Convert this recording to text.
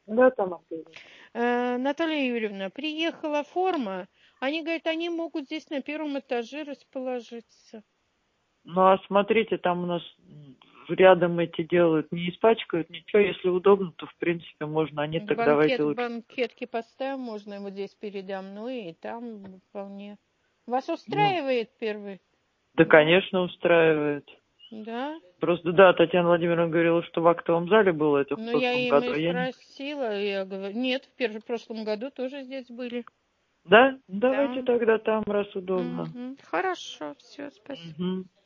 Да, там отель. Наталья Юрьевна, приехала форма. Они говорят, они могут здесь на первом этаже расположиться. Ну, а смотрите, там у нас рядом эти делают, не испачкают ничего. Если удобно, то, в принципе, можно. А нет, так давайте лучше. Банкетки поставим, можно вот здесь передо мной, и там вполне. Вас Ну, устраивает первый? да, Да? конечно, устраивает. Да? Просто, да, Татьяна Владимировна говорила, что в актовом зале было это в Ну, я прошлом им году. и А я не... спросила, я говорю, нет, в прошлом году тоже здесь были. Да? Да. Давайте тогда там, раз удобно. Хорошо, все, спасибо. Мгм.